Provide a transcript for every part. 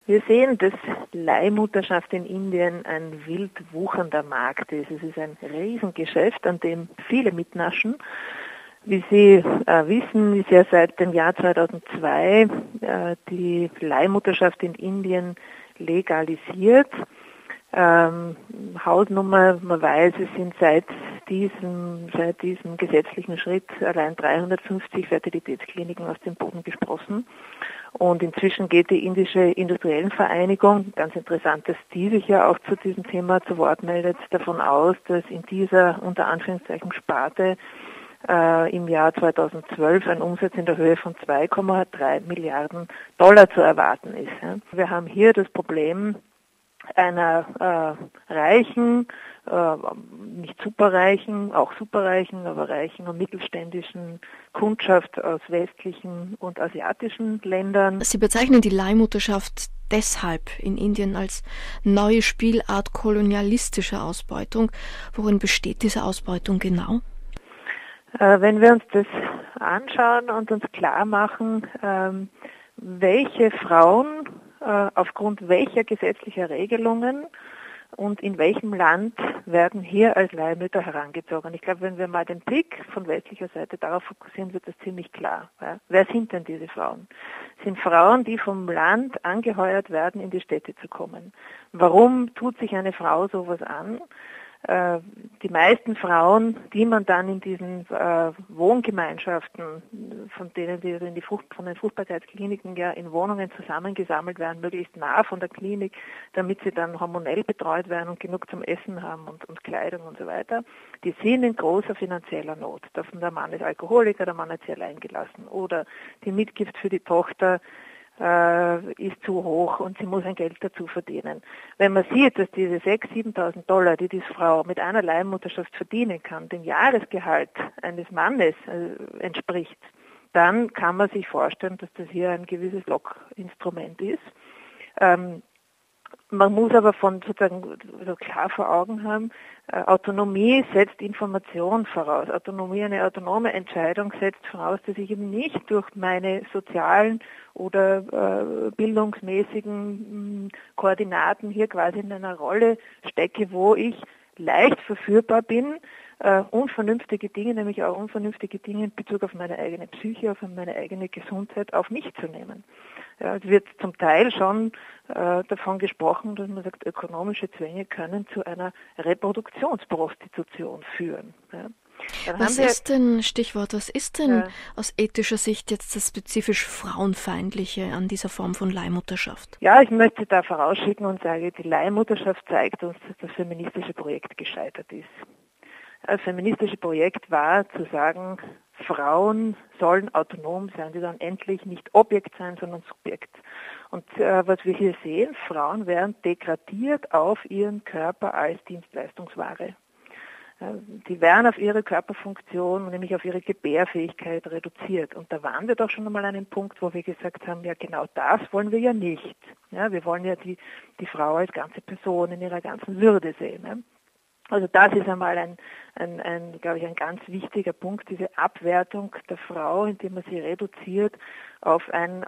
Wir sehen, dass Leihmutterschaft in Indien ein wild wuchernder Markt ist. Es ist ein Riesengeschäft, an dem viele mitnaschen. Wie Sie wissen, ist ja seit dem Jahr 2002 die Leihmutterschaft in Indien legalisiert. Hausnummer, man weiß, es sind seit diesem gesetzlichen Schritt allein 350 Fertilitätskliniken aus dem Boden gesprossen. Und inzwischen geht die indische Industriellenvereinigung, ganz interessant, dass die sich ja auch zu diesem Thema zu Wort meldet, davon aus, dass in dieser unter Anführungszeichen Sparte im Jahr 2012 ein Umsatz in der Höhe von 2,3 Milliarden Dollar zu erwarten ist. Ja. Wir haben hier das Problem einer reichen, nicht superreichen, auch superreichen, aber reichen und mittelständischen Kundschaft aus westlichen und asiatischen Ländern. Sie bezeichnen die Leihmutterschaft deshalb in Indien als neue Spielart kolonialistischer Ausbeutung. Worin besteht diese Ausbeutung genau? Wenn wir uns das anschauen und uns klar machen, welche Frauen aufgrund welcher gesetzlicher Regelungen und in welchem Land werden hier als Leihmütter herangezogen. Ich glaube, wenn wir mal den Blick von westlicher Seite darauf fokussieren, wird das ziemlich klar. Ja. Wer sind denn diese Frauen? Es sind Frauen, die vom Land angeheuert werden, in die Städte zu kommen. Warum tut sich eine Frau sowas an? Die meisten Frauen, die man dann in diesen Wohngemeinschaften, von denen von den Fruchtbarkeitskliniken ja in Wohnungen zusammengesammelt werden, möglichst nah von der Klinik, damit sie dann hormonell betreut werden und genug zum Essen haben und Kleidung und so weiter, die sind in großer finanzieller Not. Der Mann ist Alkoholiker, der Mann hat sie allein gelassen. Oder die Mitgift für die Tochter ist zu hoch und sie muss ein Geld dazu verdienen. Wenn man sieht, dass diese 6.000, 7.000 Dollar, die diese Frau mit einer Leihmutterschaft verdienen kann, dem Jahresgehalt eines Mannes entspricht, dann kann man sich vorstellen, dass das hier ein gewisses Lockinstrument ist. Man muss aber sozusagen so klar vor Augen haben, Autonomie setzt Information voraus. Eine autonome Entscheidung setzt voraus, dass ich eben nicht durch meine sozialen oder bildungsmäßigen Koordinaten hier quasi in einer Rolle stecke, wo ich leicht verführbar bin, unvernünftige Dinge, nämlich auch unvernünftige Dinge in Bezug auf meine eigene Psyche, auf meine eigene Gesundheit auf mich zu nehmen. Ja, es wird zum Teil schon davon gesprochen, dass man sagt, ökonomische Zwänge können zu einer Reproduktionsprostitution führen. Ja. Was ist denn aus ethischer Sicht jetzt das spezifisch Frauenfeindliche an dieser Form von Leihmutterschaft? Ja, ich möchte da vorausschicken und sage, die Leihmutterschaft zeigt uns, dass das feministische Projekt gescheitert ist. Das feministische Projekt war zu sagen, Frauen sollen autonom sein, die sollen endlich nicht Objekt sein, sondern Subjekt. Und was wir hier sehen, Frauen werden degradiert auf ihren Körper als Dienstleistungsware. Die werden auf ihre Körperfunktion, nämlich auf ihre Gebärfähigkeit reduziert. Und da waren wir doch schon einmal an einem Punkt, wo wir gesagt haben, ja genau das wollen wir ja nicht. Ja, wir wollen ja die Frau als ganze Person in ihrer ganzen Würde sehen. Ja. Also das ist einmal glaube ich, ein ganz wichtiger Punkt, diese Abwertung der Frau, indem man sie reduziert auf eine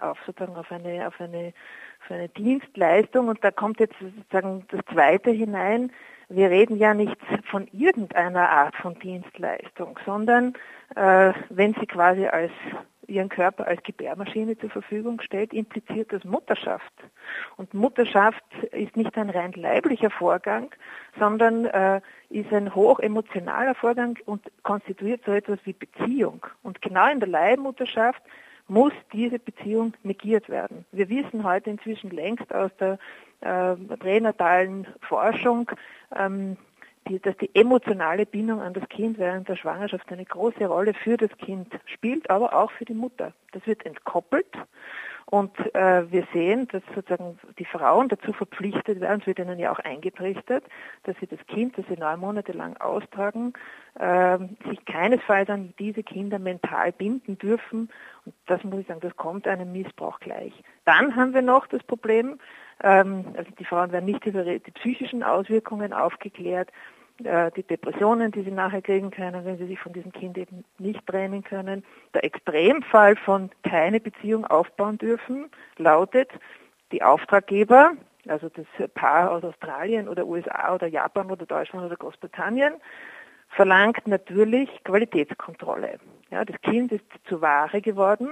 Dienstleistung. Und da kommt jetzt sozusagen das Zweite hinein. Wir reden ja nicht von irgendeiner Art von Dienstleistung, sondern wenn sie quasi ihren Körper als Gebärmaschine zur Verfügung stellt, impliziert das Mutterschaft. Und Mutterschaft ist nicht ein rein leiblicher Vorgang, sondern ist ein hochemotionaler Vorgang und konstituiert so etwas wie Beziehung. Und genau in der Leihmutterschaft muss diese Beziehung negiert werden. Wir wissen heute inzwischen längst aus der pränatalen Forschung, dass die emotionale Bindung an das Kind während der Schwangerschaft eine große Rolle für das Kind spielt, aber auch für die Mutter. Das wird entkoppelt und wir sehen, dass sozusagen die Frauen dazu verpflichtet werden, es wird ihnen ja auch eingetrichtert, dass sie das Kind, das sie 9 Monate lang austragen, sich keinesfalls an diese Kinder mental binden dürfen. Und das muss ich sagen, das kommt einem Missbrauch gleich. Dann haben wir noch das Problem, also die Frauen werden nicht über die psychischen Auswirkungen aufgeklärt, die Depressionen, die sie nachher kriegen können, wenn sie sich von diesem Kind eben nicht trennen können. Der Extremfall von keine Beziehung aufbauen dürfen lautet, die Auftraggeber, also das Paar aus Australien oder USA oder Japan oder Deutschland oder Großbritannien, verlangt natürlich Qualitätskontrolle. Ja, das Kind ist zur Ware geworden,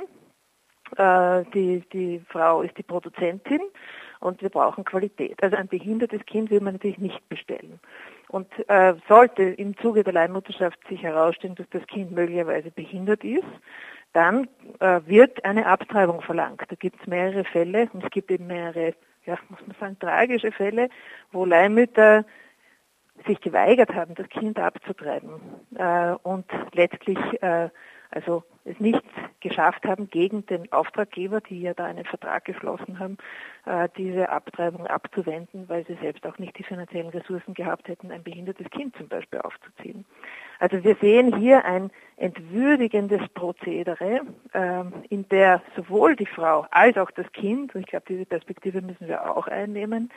die Frau ist die Produzentin und wir brauchen Qualität. Also ein behindertes Kind will man natürlich nicht bestellen. Und sollte im Zuge der Leihmutterschaft sich herausstellen, dass das Kind möglicherweise behindert ist, dann wird eine Abtreibung verlangt. Da gibt es mehrere Fälle und es gibt eben mehrere, muss man sagen, tragische Fälle, wo Leihmütter sich geweigert haben, das Kind abzutreiben und letztlich also es nicht geschafft haben, gegen den Auftraggeber, die ja da einen Vertrag geschlossen haben, diese Abtreibung abzuwenden, weil sie selbst auch nicht die finanziellen Ressourcen gehabt hätten, ein behindertes Kind zum Beispiel aufzuziehen. Also wir sehen hier ein entwürdigendes Prozedere, in der sowohl die Frau als auch das Kind, und ich glaube, diese Perspektive müssen wir auch einnehmen,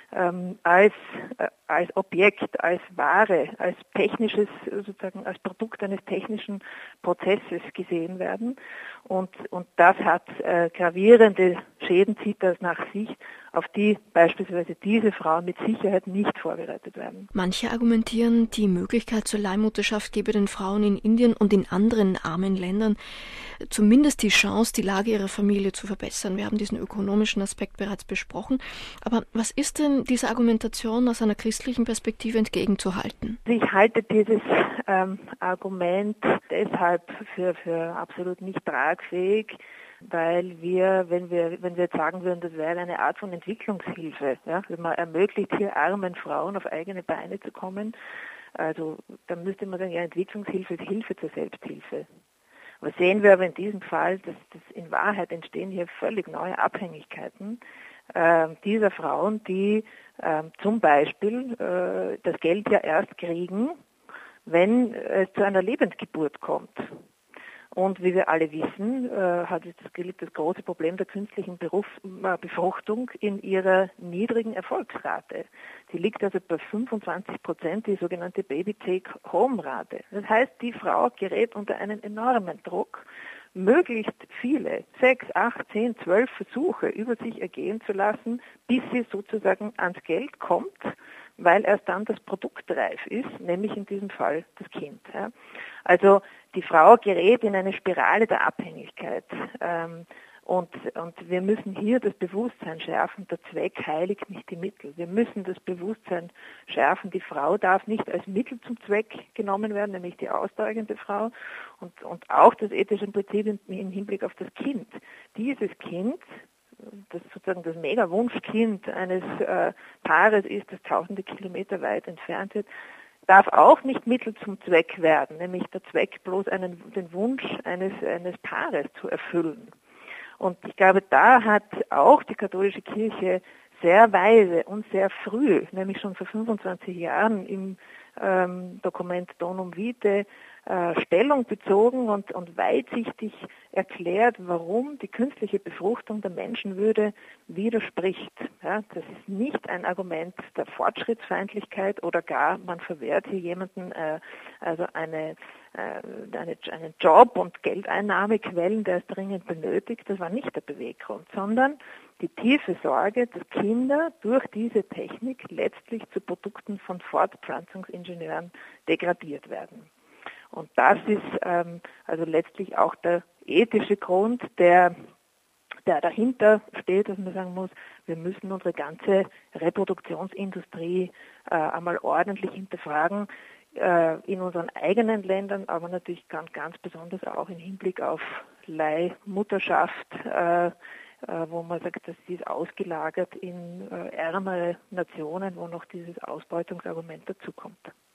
als Objekt, als Ware, als technisches, sozusagen als Produkt eines technischen Prozesses gesehen werden. Und das hat gravierende Schäden, zieht das nach sich, auf die beispielsweise diese Frauen mit Sicherheit nicht vorbereitet werden. Manche argumentieren, die Möglichkeit zur Leihmutterschaft gebe den Frauen in Indien und in anderen armen Ländern zumindest die Chance, die Lage ihrer Familie zu verbessern. Wir haben diesen ökonomischen Aspekt bereits besprochen. Aber was ist denn dieser Argumentation aus einer christlichen Perspektive entgegenzuhalten? Ich halte dieses Argument deshalb für absolut nicht tragfähig, weil wenn wir jetzt sagen würden, das wäre eine Art von Entwicklungshilfe, ja, wenn man ermöglicht, hier armen Frauen auf eigene Beine zu kommen, also dann müsste man sagen, ja, Entwicklungshilfe ist Hilfe zur Selbsthilfe. Aber sehen wir aber in diesem Fall, dass in Wahrheit entstehen hier völlig neue Abhängigkeiten dieser Frauen, die zum Beispiel das Geld ja erst kriegen, wenn es zu einer Lebendgeburt kommt. Und wie wir alle wissen, liegt das große Problem der künstlichen Befruchtung in ihrer niedrigen Erfolgsrate. Die liegt also bei 25%, die sogenannte Baby-Take-Home-Rate. Das heißt, die Frau gerät unter einen enormen Druck, möglichst viele, 6, 8, 10, 12 Versuche über sich ergehen zu lassen, bis sie sozusagen ans Geld kommt, weil erst dann das Produkt reif ist, nämlich in diesem Fall das Kind. Ja. Also die Frau gerät in eine Spirale der Abhängigkeit. Und wir müssen hier das Bewusstsein schärfen, der Zweck heiligt nicht die Mittel. Wir müssen das Bewusstsein schärfen, die Frau darf nicht als Mittel zum Zweck genommen werden, nämlich die austragende Frau. Und auch das ethische Prinzip im Hinblick auf das Kind. Dieses Kind, das sozusagen das Mega-Wunschkind eines Paares ist, das tausende Kilometer weit entfernt wird, darf auch nicht Mittel zum Zweck werden, nämlich der Zweck bloß den Wunsch eines Paares zu erfüllen. Und ich glaube, da hat auch die katholische Kirche sehr weise und sehr früh, nämlich schon vor 25 Jahren im Dokument Donum Vitae, Stellung bezogen und weitsichtig erklärt, warum die künstliche Befruchtung der Menschenwürde widerspricht. Ja, das ist nicht ein Argument der Fortschrittsfeindlichkeit oder gar, man verwehrt hier jemanden einen Job und Geldeinnahmequellen, der es dringend benötigt. Das war nicht der Beweggrund, sondern die tiefe Sorge, dass Kinder durch diese Technik letztlich zu Produkten von Fortpflanzungsingenieuren degradiert werden. Und das ist also letztlich auch der ethische Grund, der dahinter steht, dass man sagen muss, wir müssen unsere ganze Reproduktionsindustrie einmal ordentlich hinterfragen, in unseren eigenen Ländern, aber natürlich ganz besonders auch im Hinblick auf Leihmutterschaft, wo man sagt, das ist ausgelagert in ärmere Nationen, wo noch dieses Ausbeutungsargument dazukommt.